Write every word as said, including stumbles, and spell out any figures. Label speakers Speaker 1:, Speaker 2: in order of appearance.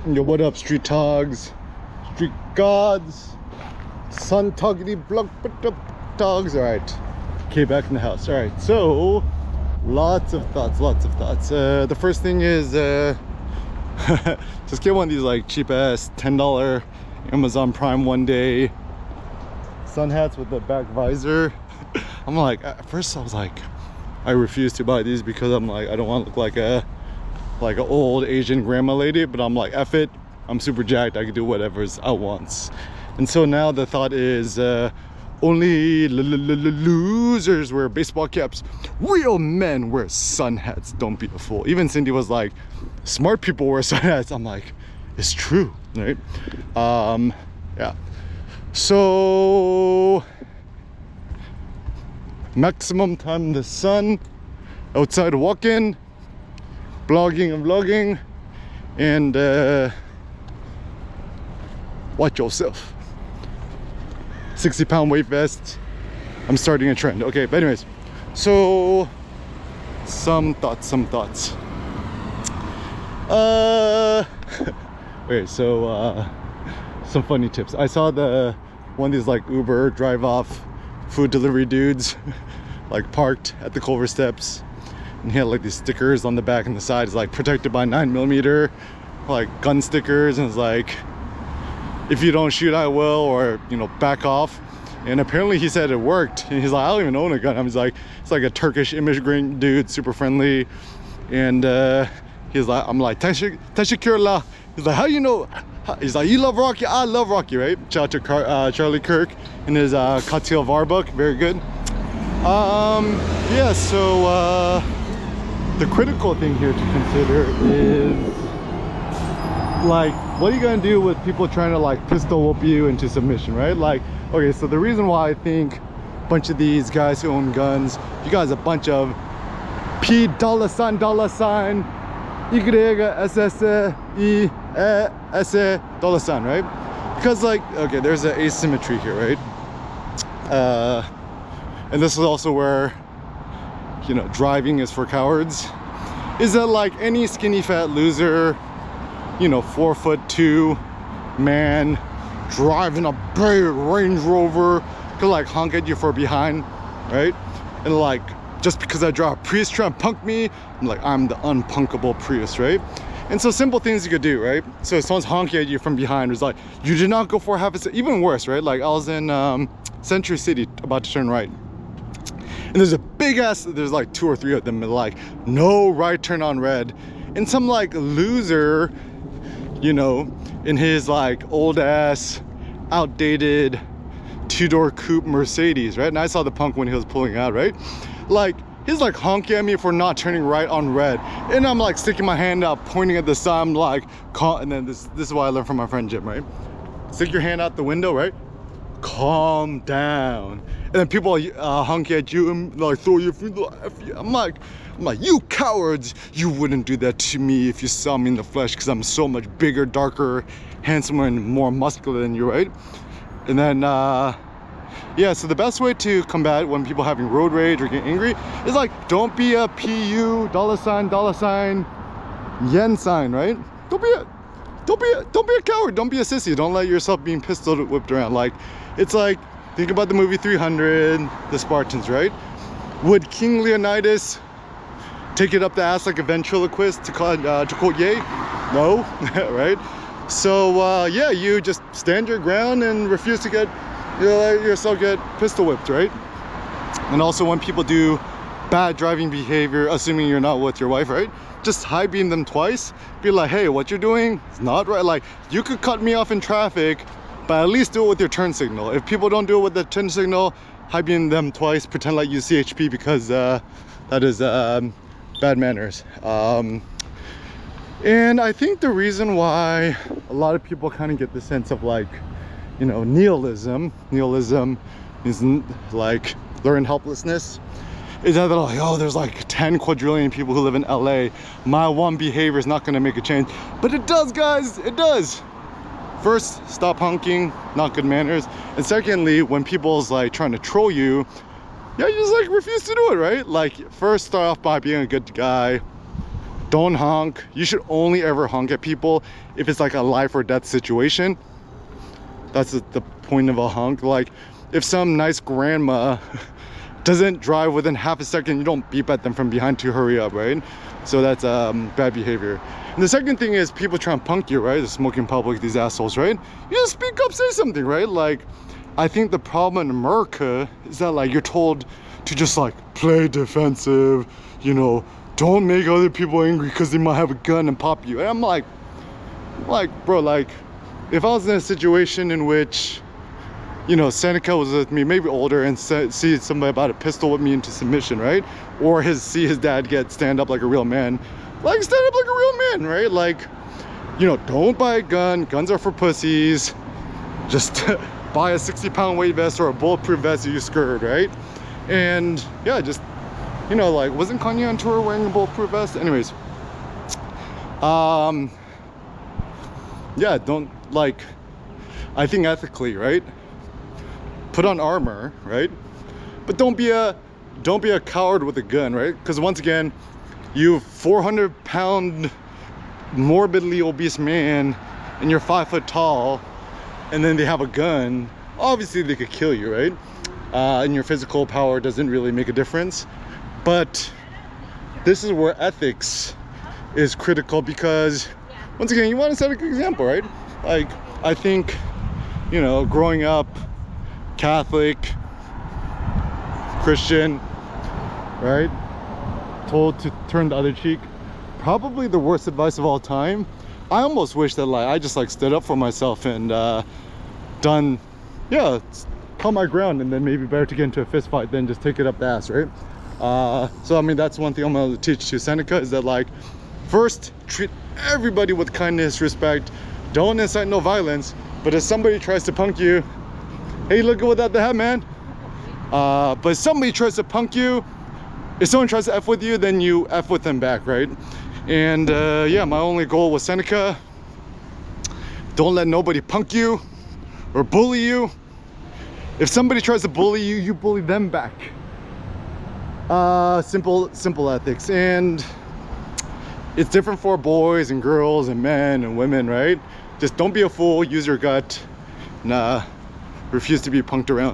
Speaker 1: Yo, what up, street togs, street gods, sun toggity block dogs. All right, okay, back in the house. All right, so lots of thoughts, lots of thoughts. Uh, the first thing is uh, just get one of these like cheap ass ten dollar Amazon Prime one day sun hats with the back visor. I'm like, at first I was like, I refuse to buy these because I'm like, I don't want to look like a like an old Asian grandma lady, but I'm like, F it, I'm super jacked, I can do whatever I want. And so now the thought is uh, only losers wear baseball caps, real men wear sun hats, don't be a fool. Even Cindy was like, smart people wear sun hats. I'm like, it's true, right? Um, yeah, so maximum time in the sun, outside walking, blogging and vlogging, and uh, watch yourself. sixty pound weight vest. I'm starting a trend. Okay, but anyways, so some thoughts, some thoughts. Uh, wait, so uh, some funny tips. I saw the one of these like Uber drive off food delivery dudes like parked at the Culver steps. And he had like these stickers on the back and the side. It's like protected by nine millimeter, like gun stickers, and it's like, if you don't shoot I will, or you know, back off. And apparently he said it worked, and he's like, I don't even own a gun. I was like, it's like a Turkish immigrant dude, super friendly. And uh he's like, I'm like, Teşekkürler. He's like, how you know? He's like, you love Rocky? I love Rocky, right? Shout out to Car uh, Charlie Kirk and his uh Katil Var book, very good. Um yeah, so uh the critical thing here to consider is, like, what are you gonna do with people trying to like pistol whip you into submission, right? Like, okay, so the reason why I think a bunch of these guys who own guns, you guys a bunch of P dollar sign dollar sign Y S S E S E dollar sign, right? Because like, okay, there's an asymmetry here, right? Uh and this is also where, you know, driving is for cowards, is that like any skinny fat loser, you know, four foot two man driving a big Range Rover could like honk at you for behind, right? And like, just because I drive a Prius trying to punk me, I'm like, I'm the unpunkable Prius, right? And so simple things you could do, right? So if someone's honking at you from behind, it's like, you did not go for half a second. Even worse, right? Like I was in um, Century City about to turn right, and there's a big ass, there's like two or three of them, like, no right turn on red. And some like loser, you know, in his like old ass, outdated two-door coupe Mercedes, right? And I saw the punk when he was pulling out, right? Like, he's like honking at me for not turning right on red. And I'm like sticking my hand out, pointing at the side. I'm like, call, and then this, this is what I learned from my friend Jim, right? Stick your hand out the window, right? Calm down. And then people uh, honk at you and like throw your feet. I'm like, I'm like, you cowards! You wouldn't do that to me if you saw me in the flesh, because I'm so much bigger, darker, handsomer, and more muscular than you, right? And then, uh, yeah. So the best way to combat when people having road rage or get angry is like, don't be a P U dollar sign dollar sign yen sign, right? Don't be a, don't be a, don't be a coward. Don't be a sissy. Don't let yourself being pistol whipped around. Like, it's like, think about the movie three hundred, the Spartans, right? Would King Leonidas take it up the ass like a ventriloquist to call uh, to quote Ye? No, right? So uh, yeah, you just stand your ground and refuse to get, you know, let yourself get pistol whipped, right? And also when people do bad driving behavior, assuming you're not with your wife, right? Just high beam them twice. Be like, hey, what you're doing is not right. Like, you could cut me off in traffic, but at least do it with your turn signal. If people don't do it with the turn signal, high beam them twice, pretend like you C H P, because uh, that is um, bad manners. Um, and I think the reason why a lot of people kind of get the sense of like, you know, nihilism, nihilism is like learned helplessness, is that they're like, oh, there's like ten quadrillion people who live in L A. My one behavior is not gonna make a change. But it does, guys, it does. First, stop honking, not good manners. And secondly, when people's like trying to troll you, yeah, you just like refuse to do it, right? Like, first start off by being a good guy. Don't honk. You should only ever honk at people if it's like a life or death situation. That's the, the point of a honk. Like if some nice grandma doesn't drive within half a second, you don't beep at them from behind to hurry up, right? So that's um, bad behavior. And the second thing is people try and punk you, right? The smoking public, these assholes, right? You just speak up, say something, right? Like, I think the problem in America is that like you're told to just like play defensive, you know, don't make other people angry because they might have a gun and pop you. And I'm like, like, bro, like, if I was in a situation in which, you know, Seneca was with me, maybe older, and see somebody about a pistol with me into submission, right? Or his see his dad get stand up like a real man, like stand up like a real man, right? Like, you know, don't buy a gun. Guns are for pussies. Just buy a sixty pound weight vest or a bulletproof vest you skirt, right? And yeah, just, you know, like, wasn't Kanye on tour wearing a bulletproof vest? Anyways, um, yeah, don't, like, I think ethically, right? Put on armor, right? But don't be a, don't be a coward with a gun, right? Because once again, you four hundred pound morbidly obese man and you're five foot tall, and then they have a gun, obviously they could kill you, right? Uh, and your physical power doesn't really make a difference. But this is where ethics is critical, because once again, you want to set a good example, right? Like, I think, you know, growing up Catholic, Christian, right? Told to turn the other cheek, probably the worst advice of all time. I almost wish that like I just like stood up for myself and uh, done, yeah, held my ground, and then maybe better to get into a fist fight than just take it up the ass, right? Uh, so I mean, that's one thing I'm gonna teach to Seneca, is that like, first, treat everybody with kindness, respect, don't incite no violence. But if somebody tries to punk you, hey, look at what that had, man. Uh, but if somebody tries to punk you, if someone tries to F with you, then you F with them back, right? And uh, yeah, my only goal was Seneca. Don't let nobody punk you or bully you. If somebody tries to bully you, you bully them back. Uh, simple, simple ethics. And it's different for boys and girls and men and women, right? Just don't be a fool, use your gut, nah, refuse to be punked around.